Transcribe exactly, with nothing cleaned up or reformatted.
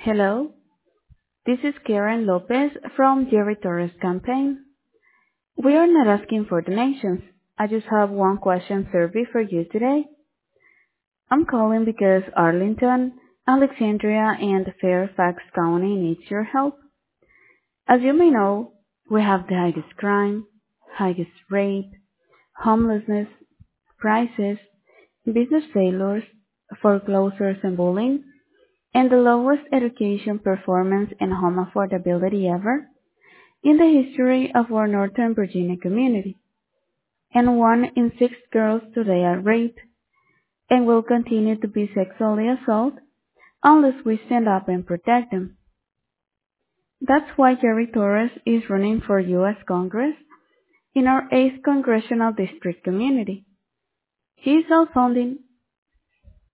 Hello, this is Karen Lopez from Jerry Torres campaign. We are not asking for donations. I just have one question survey for you today. I'm calling because Arlington, Alexandria, and Fairfax County needs your help. As you may know, we have the highest crime, highest rape, homelessness, crisis, business failures, foreclosures and bullying, and the lowest education performance and home affordability ever in the history of our Northern Virginia community. And one in six girls today are raped and will continue to be sexually assaulted unless we stand up and protect them. That's why Jerry Torres is running for U S Congress in our eighth Congressional District community. He is self-funding